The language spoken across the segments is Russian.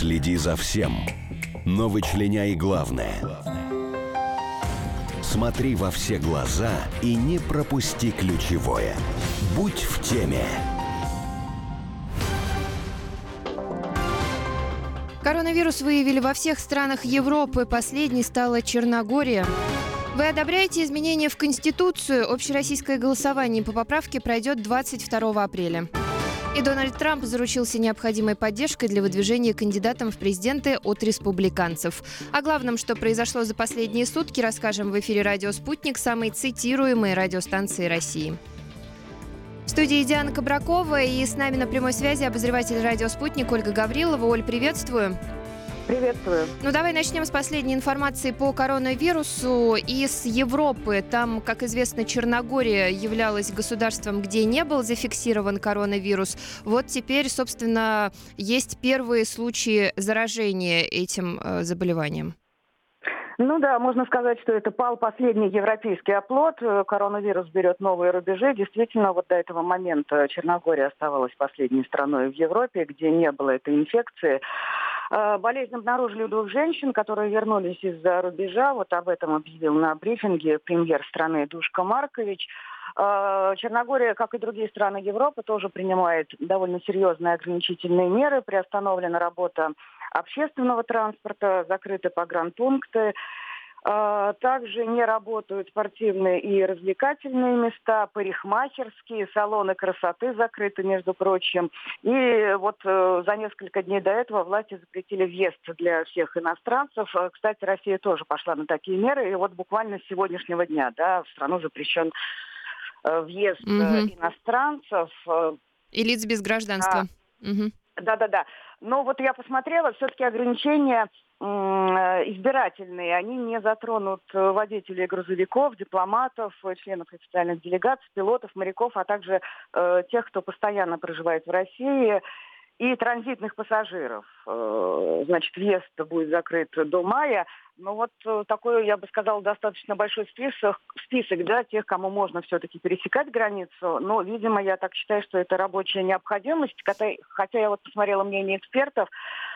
Следи за всем, но вычленяй главное. Смотри во все глаза и не пропусти ключевое. Будь в теме. Коронавирус выявили во всех странах Европы. Последней стала Черногория. Вы одобряете изменения в Конституцию? Общероссийское голосование по поправке пройдет 22 апреля. И Дональд Трамп заручился необходимой поддержкой для выдвижения кандидатом в президенты от республиканцев. О главном, что произошло за последние сутки, расскажем в эфире «Радио Спутник», самой цитируемой радиостанции России. В студии Диана Кабракова, и с нами на прямой связи обозреватель «Радио Спутник» Ольга Гаврилова. Оль, приветствую. Приветствую. Ну, давай начнем с последней информации по коронавирусу из Европы. Там, как известно, Черногория являлась государством, где не был зафиксирован коронавирус. Вот теперь, собственно, есть первые случаи заражения этим заболеванием. Ну да, можно сказать, что это пал последний европейский оплот. Коронавирус берет новые рубежи. Действительно, вот до этого момента Черногория оставалась последней страной в Европе, где не было этой инфекции. Болезнь обнаружили у 2 женщин, которые вернулись из-за рубежа. Вот об этом объявил на брифинге премьер страны Душко Маркович. Черногория, как и другие страны Европы, тоже принимает довольно серьезные ограничительные меры. Приостановлена работа общественного транспорта, закрыты погранпункты. Также не работают спортивные и развлекательные места, парикмахерские, салоны красоты закрыты, между прочим. И вот за несколько дней до этого власти запретили въезд для всех иностранцев. Кстати, Россия тоже пошла на такие меры. И вот буквально с сегодняшнего дня, да, в страну запрещен въезд иностранцев. И лиц без гражданства. Да. Но вот я посмотрела, все-таки ограничения избирательные, они не затронут водителей грузовиков, дипломатов, членов официальных делегаций, пилотов, моряков, а также тех, кто постоянно проживает в России, и транзитных пассажиров. Значит, въезд будет закрыт до мая. Но вот такой, я бы сказала, достаточно большой список, да, тех, кому можно все-таки пересекать границу. Но, видимо, я так считаю, что это рабочая необходимость. Хотя я вот посмотрела мнение экспертов,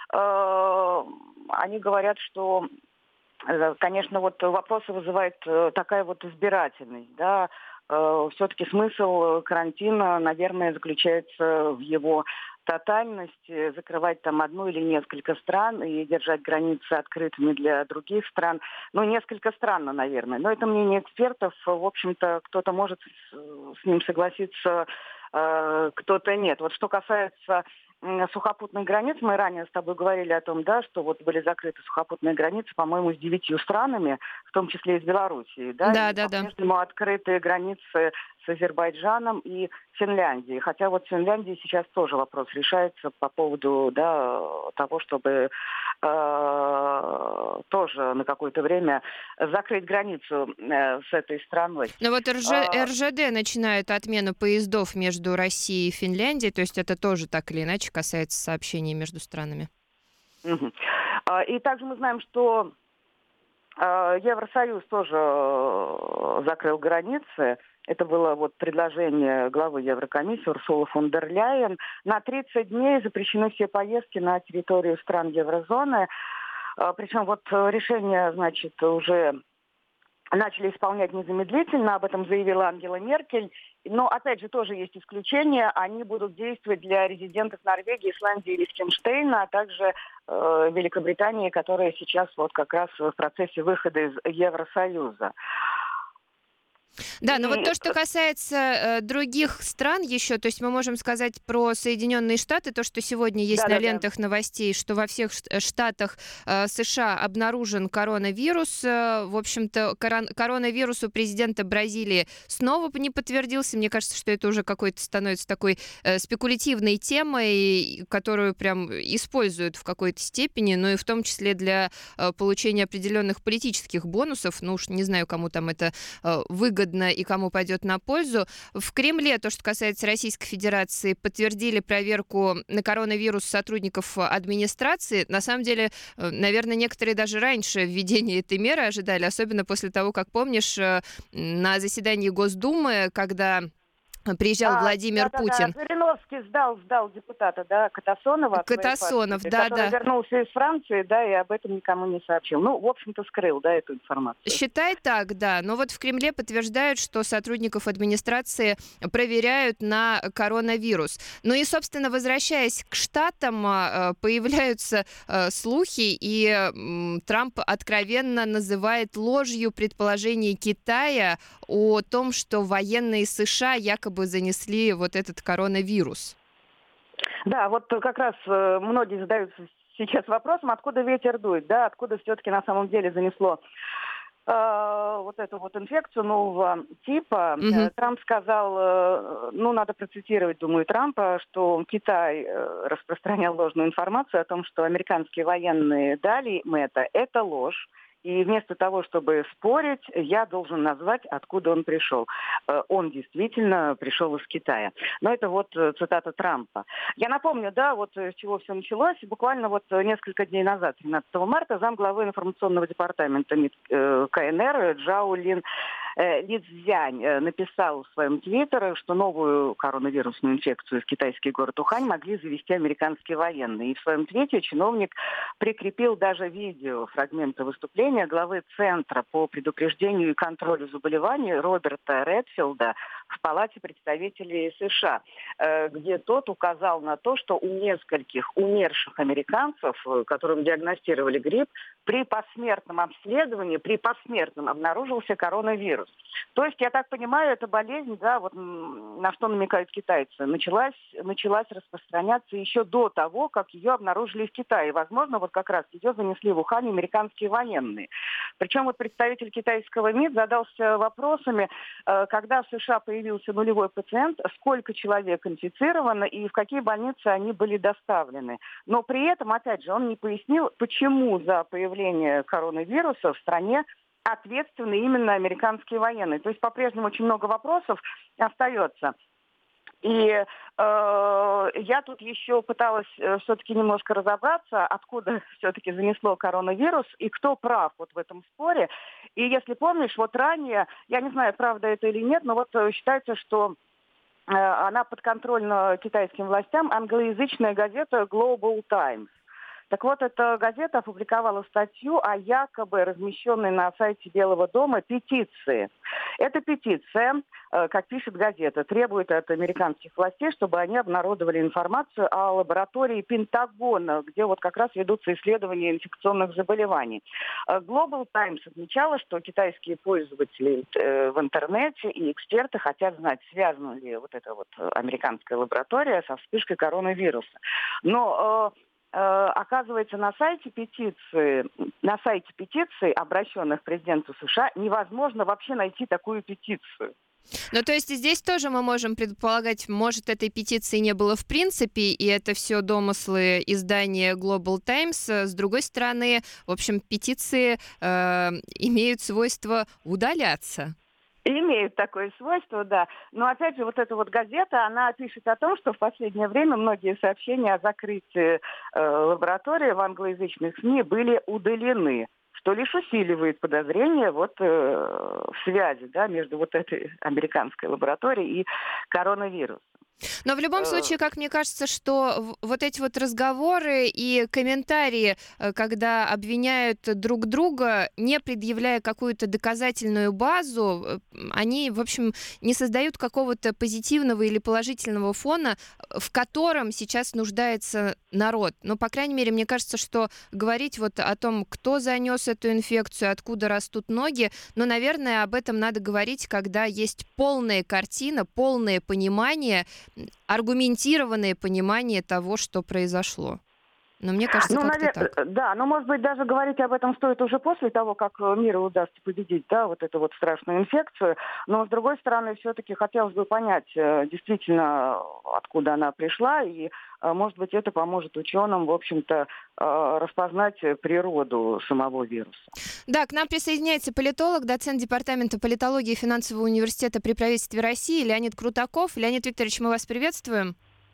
они говорят, что, конечно, вот вопросы вызывает такая вот избирательность, да. Все-таки смысл карантина, наверное, заключается в его тотальности, закрывать там одну или несколько стран и держать границы открытыми для других стран. Ну, несколько странно, наверное. Но это мнение экспертов. В общем-то, кто-то может с ним согласиться, кто-то нет. Вот что касается сухопутных границ, мы ранее с тобой говорили о том, да, что вот были закрыты сухопутные границы, по-моему, с 9 странами, в том числе и с Белоруссией. Да. По-прежнему открытые границы с Азербайджаном и Финляндией. Хотя вот в Финляндии сейчас тоже вопрос решается по поводу, да, того, чтобы тоже на какое-то время закрыть границу с этой страной. Но вот РЖД начинает отмену поездов между Россией и Финляндией, то есть это тоже так или иначе касается сообщений между странами. И также мы знаем, что Евросоюз тоже закрыл границы. Это было вот предложение главы Еврокомиссии Урсулы фон дер Ляйен. На 30 дней запрещены все поездки на территорию стран еврозоны. Причем вот решение, значит, уже начали исполнять незамедлительно. Об этом заявила Ангела Меркель. Но, опять же, тоже есть исключения. Они будут действовать для резидентов Норвегии, Исландии и Лихтенштейна, а также Великобритании, которая сейчас вот как раз в процессе выхода из Евросоюза. Да, но вот то, что касается других стран еще, то есть мы можем сказать про Соединенные Штаты, то, что сегодня есть на лентах новостей, что во всех штатах США обнаружен коронавирус. В общем-то, коронавирус у президента Бразилии снова не подтвердился. Мне кажется, что это уже какой-то становится такой спекулятивной темой, которую прям используют в какой-то степени, но и в том числе для получения определенных политических бонусов. Ну уж не знаю, кому там это выгодно и кому пойдет на пользу. В Кремле, то, что касается Российской Федерации, подтвердили проверку на коронавирус сотрудников администрации. На самом деле, наверное, некоторые даже раньше введения этой меры ожидали, особенно после того, как, помнишь, на заседании Госдумы, когда приезжал Владимир Путин. Жириновский сдал депутата, да, Катасонова. Катасонов, который вернулся из Франции, да, и об этом никому не сообщил. Ну, в общем-то, скрыл, да, эту информацию. Считай так, да. Но вот в Кремле подтверждают, что сотрудников администрации проверяют на коронавирус. Ну и, собственно, возвращаясь к Штатам, появляются слухи, и Трамп откровенно называет ложью предположение Китая о том, что военные США якобы занесли вот этот коронавирус. Да, вот как раз многие задаются сейчас вопросом, откуда ветер дует, да, откуда все-таки на самом деле занесло вот эту вот инфекцию нового типа. Трамп сказал, надо процитировать, думаю, Трампа, что Китай распространял ложную информацию о том, что американские военные дали им это ложь. И вместо того, чтобы спорить, я должен назвать, откуда он пришел. Он действительно пришел из Китая. Но это вот цитата Трампа. Я напомню, да, вот с чего все началось. Буквально вот несколько дней назад, 13 марта, замглавы информационного департамента МИД КНР Джао Лицзянь написал в своем твиттере, что новую коронавирусную инфекцию в китайский город Ухань могли завести американские военные. И в своем твите чиновник прикрепил даже видео фрагмента выступления главы Центра по предупреждению и контролю заболеваний Роберта Редфилда в Палате представителей США, где тот указал на то, что у нескольких умерших американцев, которым диагностировали грипп, при посмертном обследовании, обнаружился коронавирус. То есть, я так понимаю, эта болезнь, да, вот на что намекают китайцы, началась распространяться еще до того, как ее обнаружили в Китае. Возможно, вот как раз ее занесли в Ухань американские военные. Причем вот представитель китайского МИД задался вопросами, когда в США появился нулевой пациент, сколько человек инфицировано и в какие больницы они были доставлены. Но при этом, опять же, он не пояснил, почему за появление коронавируса в стране ответственны именно американские военные. То есть по-прежнему очень много вопросов остается. И я тут еще пыталась все-таки немножко разобраться, откуда все-таки занесло коронавирус и кто прав вот в этом споре. И если помнишь, вот ранее, я не знаю, правда это или нет, но вот считается, что она подконтрольна китайским властям, англоязычная газета Global Times. Так вот, эта газета опубликовала статью о якобы размещенной на сайте Белого дома петиции. Эта петиция, как пишет газета, требует от американских властей, чтобы они обнародовали информацию о лаборатории Пентагона, где вот как раз ведутся исследования инфекционных заболеваний. Global Times отмечала, что китайские пользователи в интернете и эксперты хотят знать, связана ли вот эта вот американская лаборатория со вспышкой коронавируса. Но оказывается, на сайте петиции, обращенных к президенту США, невозможно вообще найти такую петицию. Ну, то есть здесь тоже мы можем предполагать, может, этой петиции не было в принципе, и это все домыслы издания Global Times. С другой стороны, в общем, петиции имеют свойство удаляться. Имеют такое свойство, да. Но опять же, вот эта вот газета, она пишет о том, что в последнее время многие сообщения о закрытии лаборатории в англоязычных СМИ были удалены, что лишь усиливает подозрения вот в связи, да, между вот этой американской лабораторией и коронавирусом. Но в любом случае, как мне кажется, что вот эти вот разговоры и комментарии, когда обвиняют друг друга, не предъявляя какую-то доказательную базу, они, в общем, не создают какого-то позитивного или положительного фона, в котором сейчас нуждается народ. Но, по крайней мере, мне кажется, что говорить вот о том, кто занес эту инфекцию, откуда растут ноги, наверное, об этом надо говорить, когда есть полная картина, полное понимание, аргументированное понимание того, что произошло. Но мне кажется, как-то так. Да, но, может быть, даже говорить об этом стоит уже после того, как миру удастся победить, да, вот эту вот страшную инфекцию. Но, с другой стороны, все-таки хотелось бы понять действительно, откуда она пришла, и, может быть, это поможет ученым, в общем-то, распознать природу самого вируса. Да, к нам присоединяется политолог, доцент Департамента политологии и финансового университета при правительстве России Леонид Крутаков. Леонид Викторович, мы вас приветствуем.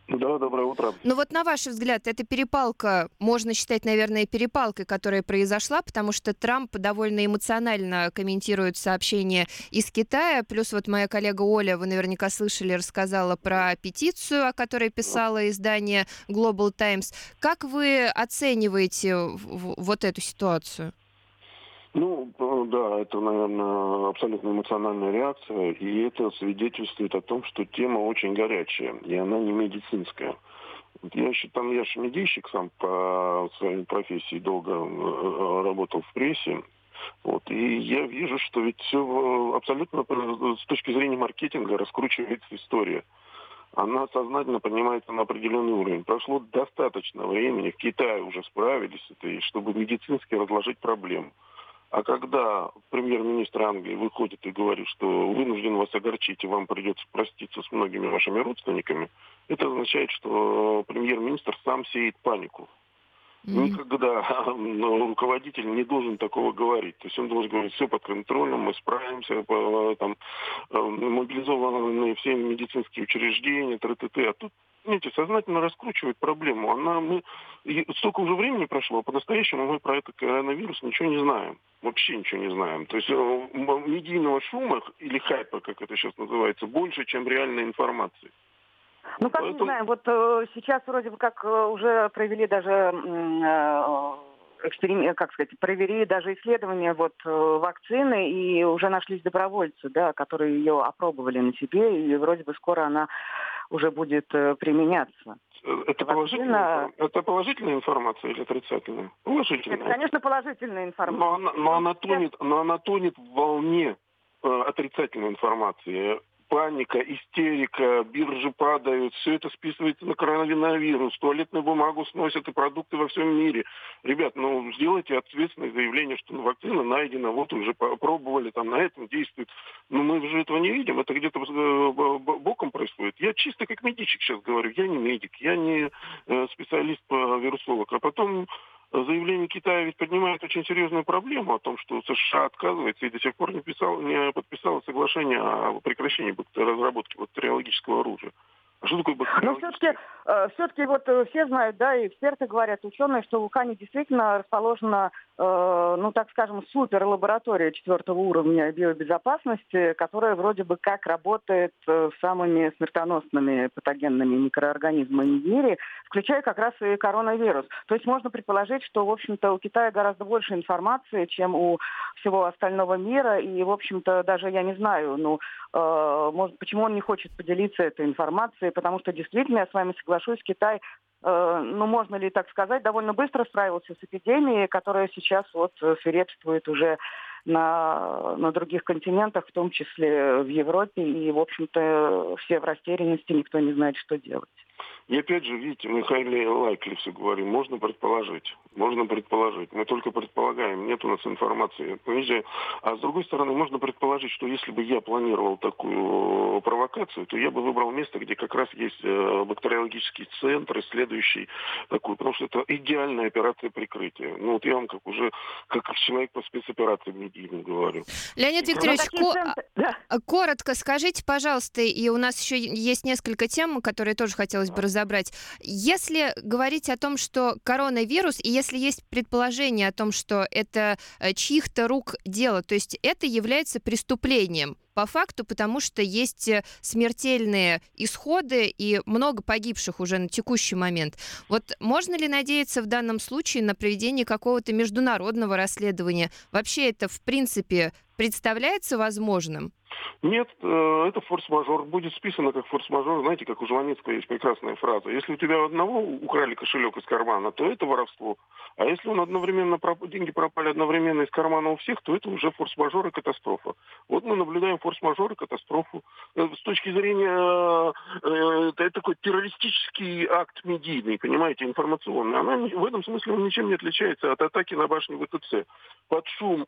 Да, доброе утро. Ну вот на ваш взгляд, эта перепалка, можно считать, наверное, перепалкой, которая произошла, потому что Трамп довольно эмоционально комментирует сообщения из Китая, плюс вот моя коллега Оля, вы наверняка слышали, рассказала про петицию, о которой писало издание Global Times. Как вы оцениваете вот эту ситуацию? Ну, да, это, наверное, абсолютно эмоциональная реакция, и это свидетельствует о том, что тема очень горячая, и она не медицинская. Вот я же медийщик сам по своей профессии, долго работал в прессе, вот, и я вижу, что ведь все абсолютно с точки зрения маркетинга раскручивается история. Она сознательно поднимается на определенный уровень. Прошло достаточно времени, в Китае уже справились с этой, чтобы медицински разложить проблему. А когда премьер-министр Англии выходит и говорит, что вынужден вас огорчить и вам придется проститься с многими вашими родственниками, это означает, что премьер-министр сам сеет панику. Никогда руководитель не должен такого говорить. То есть он должен говорить, все под контролем, мы справимся, мобилизованы все медицинские учреждения, т.т. А тут, видите, сознательно раскручивает проблему. Столько уже времени прошло, а по-настоящему мы про этот коронавирус ничего не знаем. Вообще ничего не знаем. То есть медийного шума или хайпа, как это сейчас называется, больше, чем реальной информации. Ну, как не знаем, вот сейчас вроде бы как уже провели даже провели даже исследования вакцины, и уже нашлись добровольцы, да, которые ее опробовали на себе, и вроде бы скоро она уже будет применяться. Это положительная информация или отрицательная? Положительная. Это, конечно, положительная информация. Но она тонет в волне отрицательной информации. Паника, истерика, биржи падают, все это списывается на коронавирус, туалетную бумагу сносят и продукты во всем мире. Ребят, сделайте ответственное заявление, что вакцина найдена, вот уже попробовали, на этом действует. Но мы же этого не видим, это где-то боком происходит. Я чисто как медичек сейчас говорю, я не медик, я не специалист по вирусолог. А потом заявление Китая ведь поднимает очень серьезную проблему о том, что США отказывается и до сих пор не подписало соглашение о прекращении разработки бактериологического оружия. А что такое бактериологическое? Но все-таки все знают, да, и эксперты говорят, ученые, что в Ухане действительно расположена, так скажем, суперлаборатория 4-го уровня биобезопасности, которая вроде бы как работает с самыми смертоносными патогенными микроорганизмами в мире, включая как раз и коронавирус. То есть можно предположить, что, в общем-то, у Китая гораздо больше информации, чем у всего остального мира, и, в общем-то, даже я не знаю, почему он не хочет поделиться этой информацией, потому что действительно, я с вами соглашусь, Китай, можно ли так сказать, довольно быстро справился с эпидемией, которая сейчас свирепствует уже на других континентах, в том числе в Европе, и, в общем-то, все в растерянности, никто не знает, что делать. И опять же, видите, мы highly likely все говорим, можно предположить. Мы только предполагаем, нет у нас информации. А с другой стороны, можно предположить, что если бы я планировал такую провокацию, то я бы выбрал место, где как раз есть бактериологический центр, исследующий такую, потому что это идеальная операция прикрытия. Я вам как человек по спецоперациям медийным говорю. Леонид Викторович, коротко скажите, пожалуйста, и у нас еще есть несколько тем, которые тоже хотелось бы разобрать. Если говорить о том, что коронавирус, и если есть предположение о том, что это чьих-то рук дело, то есть это является преступлением по факту, потому что есть смертельные исходы и много погибших уже на текущий момент. Вот можно ли надеяться в данном случае на проведение какого-то международного расследования? Вообще это, в принципе, представляется возможным? Нет, это форс-мажор. Будет списано как форс-мажор. Знаете, как у Жванецкого есть прекрасная фраза. Если у тебя у одного украли кошелек из кармана, то это воровство. А если деньги пропали одновременно из кармана у всех, то это уже форс-мажор и катастрофа. Вот мы наблюдаем форс-мажор и катастрофу. С точки зрения, это такой террористический акт медийный, понимаете, информационный. В этом смысле он ничем не отличается от атаки на башню ВТЦ. Под шум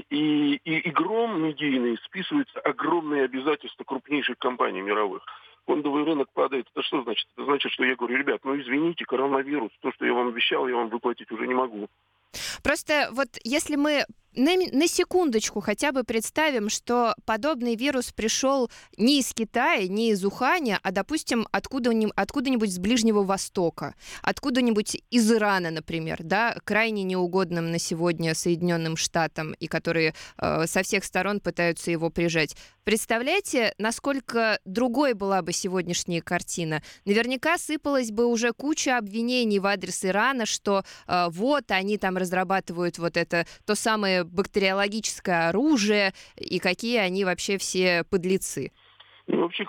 и гром медийный списываются огромные обязательства крупнейших компаний мировых. Фондовый рынок падает. Это что значит? Это значит, что я говорю, ребят, извините, коронавирус, то, что я вам обещал, я вам выплатить уже не могу. Просто если мы на секундочку хотя бы представим, что подобный вирус пришел не из Китая, не из Уханя, а, допустим, откуда-нибудь с Ближнего Востока, откуда-нибудь из Ирана, например, да, крайне неугодным на сегодня Соединенным Штатам, и которые со всех сторон пытаются его прижать. Представляете, насколько другой была бы сегодняшняя картина? Наверняка сыпалась бы уже куча обвинений в адрес Ирана, что вот они там разрабатывают вот это то самое бактериологическое оружие, и какие они вообще все подлецы. Ну, вообще,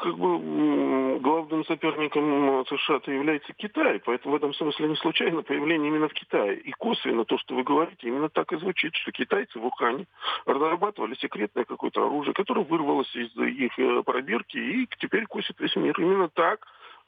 главным соперником США-то является Китай, поэтому в этом смысле не случайно появление именно в Китае. И косвенно то, что вы говорите, именно так и звучит, что китайцы в Ухане разрабатывали секретное какое-то оружие, которое вырвалось из их пробирки и теперь косит весь мир. Именно так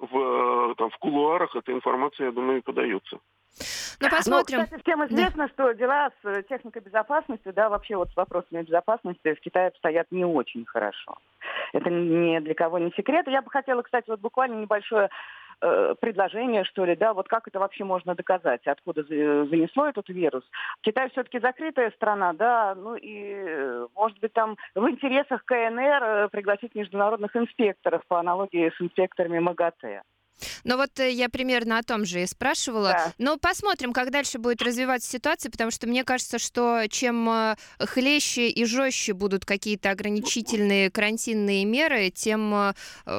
в кулуарах эта информация, я думаю, и подается. Ну, посмотрим. Ну, кстати, всем известно, что дела с техникой безопасности, да, вообще вот с вопросами безопасности в Китае обстоят не очень хорошо. Это ни для кого не секрет. Я бы хотела, кстати, вот буквально небольшое предложение, что ли, да, вот как это вообще можно доказать, откуда занесло этот вирус. Китай все-таки закрытая страна, да, ну и, может быть, там в интересах КНР пригласить международных инспекторов по аналогии с инспекторами МАГАТЭ. Ну вот я примерно о том же и спрашивала. Да. Но посмотрим, как дальше будет развиваться ситуация, потому что мне кажется, что чем хлеще и жестче будут какие-то ограничительные карантинные меры, тем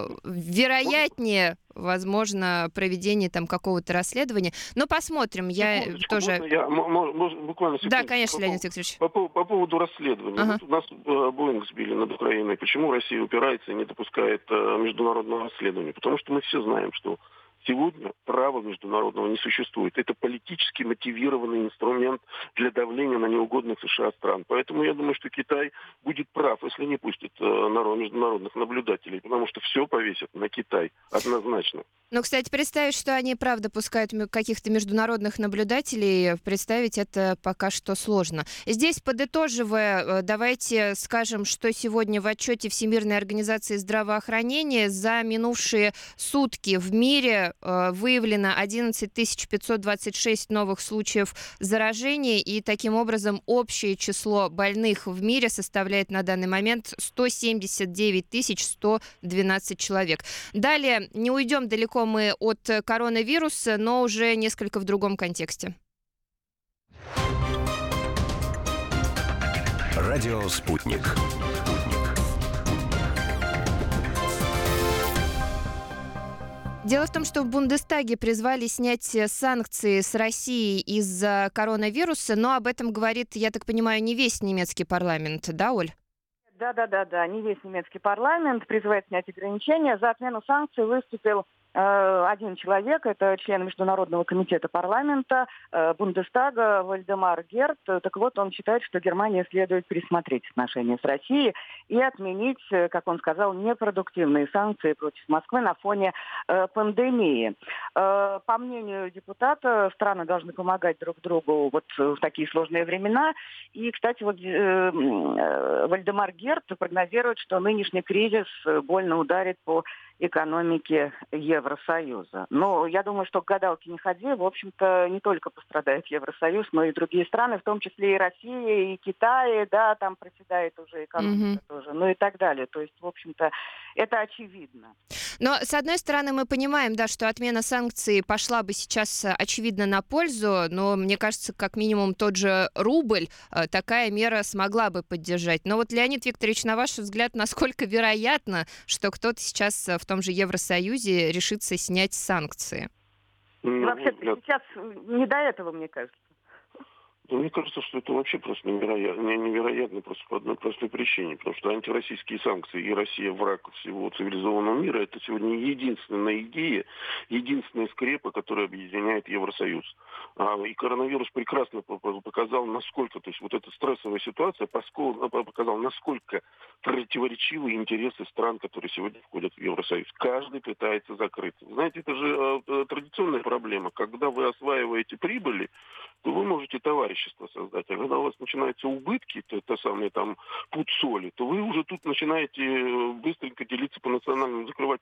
вероятнее, возможно, проведение там какого-то расследования. Но посмотрим. Я тоже... Буквально секунду. Да, конечно, Леонид Викторович. По поводу расследования. Ага. Вот у нас Боинг сбили над Украиной. Почему Россия упирается и не допускает международного расследования? Потому что мы все знаем, что сегодня права международного не существует. Это политически мотивированный инструмент для давления на неугодных США стран. Поэтому я думаю, что Китай будет прав, если не пустит международных наблюдателей, потому что все повесят на Китай однозначно. Ну, кстати, представить, что они, правда, пускают каких-то международных наблюдателей, представить это пока что сложно. Здесь, подытоживая, давайте скажем, что сегодня в отчете Всемирной организации здравоохранения за минувшие сутки в мире выявлено 11 526 новых случаев заражения, и таким образом общее число больных в мире составляет на данный момент 179 112 человек. Далее, не уйдем далеко мы от коронавируса, но уже несколько в другом контексте. Радио «Спутник». Дело в том, что в Бундестаге призвали снять санкции с России из-за коронавируса, но об этом говорит, я так понимаю, не весь немецкий парламент, да, Оль? Да. Не весь немецкий парламент призывает снять ограничения. За отмену санкций выступил один человек, это член Международного комитета парламента Бундестага Вальдемар Герт. Так вот, он считает, что Германия следует пересмотреть отношения с Россией и отменить, как он сказал, непродуктивные санкции против Москвы на фоне пандемии. По мнению депутата, страны должны помогать друг другу вот в такие сложные времена. И, кстати, вот Вальдемар Герт прогнозирует, что нынешний кризис больно ударит по экономики Евросоюза. Но я думаю, что к гадалке не ходи. В общем-то, не только пострадает Евросоюз, но и другие страны, в том числе и Россия, и Китай, да, там проседает уже экономика тоже, ну и так далее. То есть, в общем-то, это очевидно. Но, с одной стороны, мы понимаем, да, что отмена санкций пошла бы сейчас, очевидно, на пользу, но, мне кажется, как минимум тот же рубль такая мера смогла бы поддержать. Но вот, Леонид Викторович, на ваш взгляд, насколько вероятно, что кто-то сейчас в том же Евросоюзе решится снять санкции? Вообще-то сейчас не до этого, мне кажется. Да, мне кажется, что это вообще просто невероятно просто по одной простой причине. Потому что антироссийские санкции и Россия враг всего цивилизованного мира – это сегодня единственная идея, единственная скрепа, которая объединяет Евросоюз. И коронавирус прекрасно показал, насколько, то есть вот эта стрессовая ситуация показала, насколько противоречивы интересы стран, которые сегодня входят в Евросоюз. Каждый пытается закрыться. Знаете, это же традиционная проблема. Когда вы осваиваете прибыли, то вы можете товарищество создать. А когда у вас начинаются убытки, то самое там пуд соли, то вы уже тут начинаете быстренько делиться по национальному, закрывать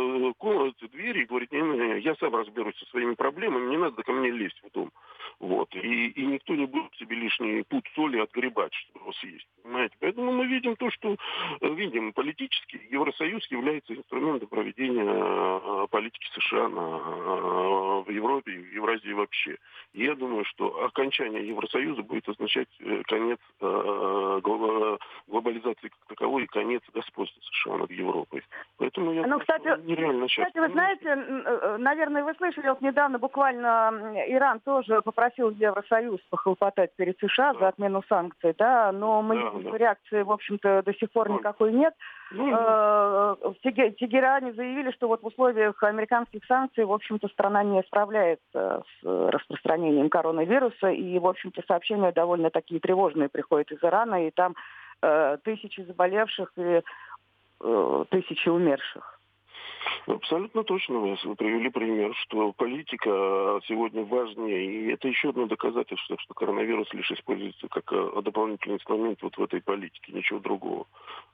двери и говорить: не, я сам разберусь со своими проблемами, не надо ко мне лезть в дом. Вот. Вот. И никто не будет себе лишний пуд соли отгребать, чтобы его съесть. Понимаете? Поэтому мы видим то, что видим политически. Евросоюз является инструментом проведения политики США в Европе и в Евразии вообще. И я думаю, что окончание Евросоюза будет означать конец глобализации как таковой и конец господства США над Европой. Поэтому я думаю, кстати, нереально сейчас. Кстати, вы знаете, наверное, вы слышали, вот недавно буквально Иран тоже попросил Евросоюз похлопотать перед США за отмену санкций, да, но реакции, в общем-то, до сих пор никакой нет. В Тегеране заявили, что вот в условиях американских санкций, в общем-то, страна не справляется с распространением коронавируса, и, в общем-то, сообщения довольно такие тревожные приходят из Ирана, и там тысячи заболевших и тысячи умерших. Абсолютно точно вы привели пример, что политика сегодня важнее. И это еще одно доказательство, что коронавирус лишь используется как дополнительный инструмент вот в этой политике, ничего другого.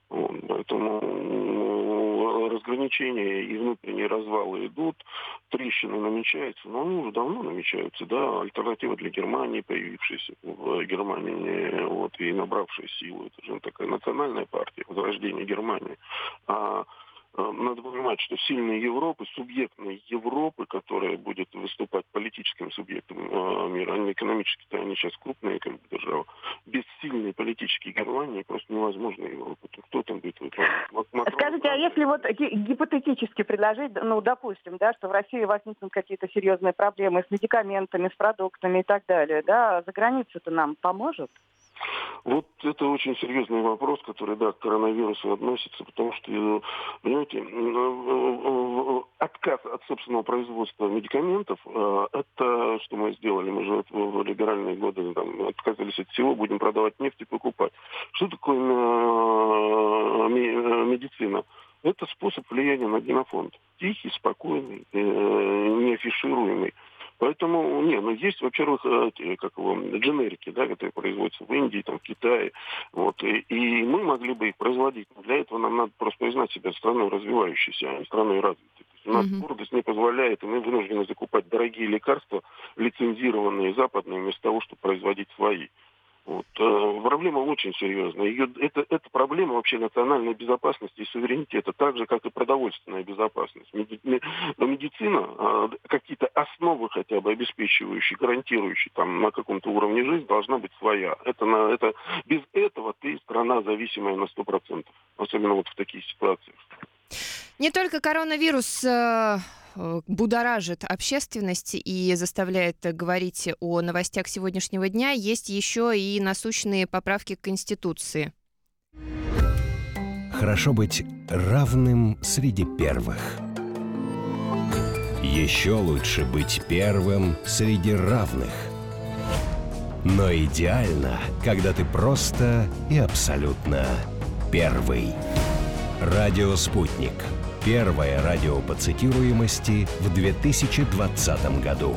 Поэтому разграничения и внутренние развалы идут, трещины намечаются, но они уже давно намечаются. Да? Альтернатива для Германии, появившаяся в Германии вот, и набравшая силу. Это же такая национальная партия, возрождение Германии. Надо понимать, что сильная Европа, субъектная Европа, которая будет выступать политическим субъектом мира, а не экономически, они сейчас крупная держава, без сильной политической Германии просто невозможно Европу. Кто там будет выполнять? Скажите, а если вот гипотетически предложить, ну, допустим, да, что в России возникнут какие-то серьезные проблемы с медикаментами, с продуктами и так далее, да, за границей-то нам поможет? Вот это очень серьезный вопрос, который, да, к коронавирусу относится, потому что, понимаете, отказ от собственного производства медикаментов, это что мы сделали, мы же в либеральные годы там, отказались от всего, будем продавать нефть и покупать. Что такое медицина? Это способ влияния на генофонд. Тихий, спокойный, не афишируемый. Поэтому, есть, во-первых, дженерики, да, которые производятся в Индии, там, в Китае, вот, и мы могли бы их производить. Для этого нам надо просто признать себя страной развивающейся, а не страной развитой. То есть у нас гордость не позволяет, и мы вынуждены закупать дорогие лекарства, лицензированные западные, вместо того, чтобы производить свои. Вот. Проблема очень серьезная. Это проблема вообще национальной безопасности и суверенитета, так же, как и продовольственная безопасность. Медицина, какие-то основы хотя бы обеспечивающие, гарантирующие там, на каком-то уровне жизни, должна быть своя. Без этого ты страна зависимая на 100%, особенно вот в таких ситуациях. Не только коронавирус будоражит общественность и заставляет говорить о новостях сегодняшнего дня, есть еще и насущные поправки к Конституции. Хорошо быть равным среди первых. Еще лучше быть первым среди равных. Но идеально, когда ты просто и абсолютно первый. Радио «Спутник». Первое радио по цитируемости в 2020 году.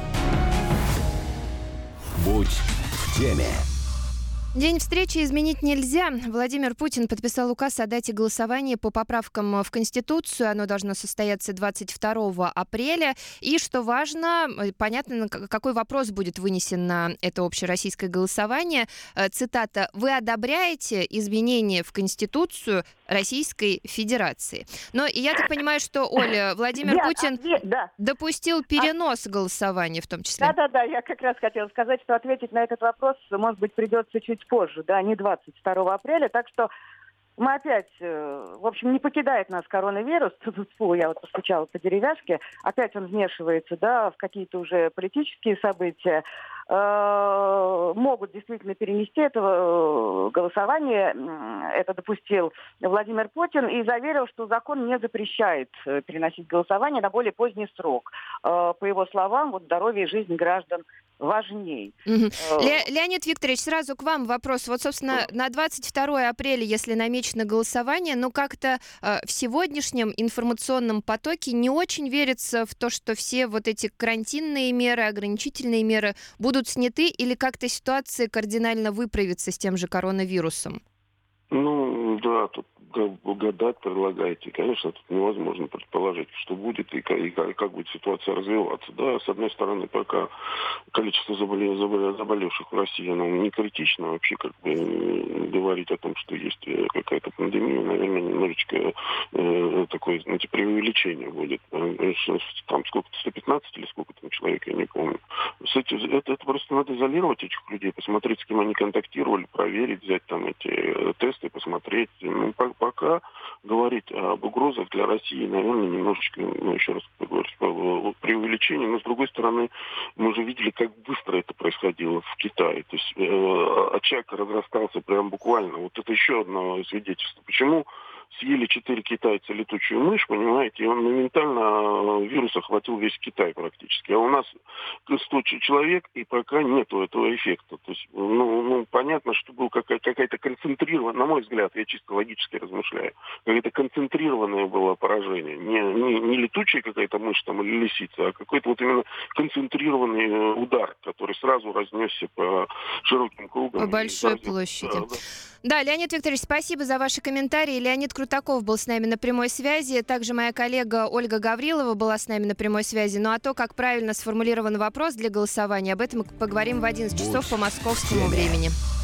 Будь в теме. День встречи изменить нельзя. Владимир Путин подписал указ о дате голосования по поправкам в Конституцию. Оно должно состояться 22 апреля. И, что важно, понятно, какой вопрос будет вынесен на это общероссийское голосование. Цитата: «Вы одобряете изменения в Конституцию Российской Федерации?» Но я так понимаю, что, Оля, Владимир Путин допустил перенос голосования в том числе. Да, я как раз хотела сказать, что ответить на этот вопрос, может быть, придется чуть позже, да, не 22 апреля, так что мы опять, в общем, не покидает нас коронавирус, я вот постучала по деревяшке, опять он вмешивается, да, в какие-то уже политические события, могут действительно перенести это голосование, это допустил Владимир Путин и заверил, что закон не запрещает переносить голосование на более поздний срок. По его словам, вот здоровье и жизнь граждан важней. Леонид Викторович, сразу к вам вопрос. Вот, собственно, на 22 апреля, если намечено голосование, но как-то в сегодняшнем информационном потоке не очень верится в то, что все вот эти карантинные меры, ограничительные меры будут сняты, или как-то ситуация кардинально выправится с тем же коронавирусом? Да, тут гадать предлагаете. Конечно, тут невозможно предположить, что будет и как будет ситуация развиваться. Да, с одной стороны, пока количество заболевших в России, оно не критично. Вообще, как бы, говорить о том, что есть какая-то пандемия, наверное, немножечко такое, знаете, преувеличение будет. Там сколько-то, 115 или сколько там человек, я не помню. Это просто надо изолировать этих людей, посмотреть, с кем они контактировали, проверить, взять там эти тесты, посмотреть. Ну, пока говорить об угрозах для России, наверное, немножечко, еще раз говорю, преувеличение. Но, с другой стороны, мы же видели, как быстро это происходило в Китае. То есть очаг разрастался прям буквально. Вот это еще одно свидетельство. Почему съели 4 китайца летучую мышь, понимаете, и он моментально вирус охватил весь Китай практически. А у нас 100 человек, и пока нету этого эффекта. То есть, понятно, что была какая-то концентрированная, на мой взгляд, я чисто логически размышляю, какое-то концентрированное было поражение. Не летучая какая-то мышь там или лисица, а какой-то вот именно концентрированный удар, который сразу разнесся по широким кругам. По большой площади. Да, Леонид Викторович, спасибо за ваши комментарии. Леонид Крутаков был с нами на прямой связи. Также моя коллега Ольга Гаврилова была с нами на прямой связи. Ну а то, как правильно сформулирован вопрос для голосования, об этом мы поговорим в 11 часов по московскому времени.